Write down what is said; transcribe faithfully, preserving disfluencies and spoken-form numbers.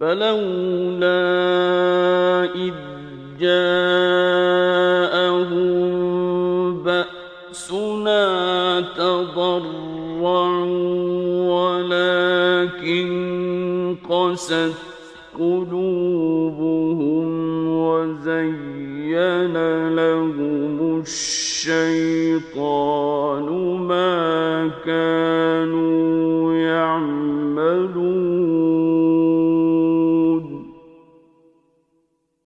فلولا إذ جاءهم بأسنا تضرعوا ولكن قست قلوبهم وزين لهم الشيطان ما كانوا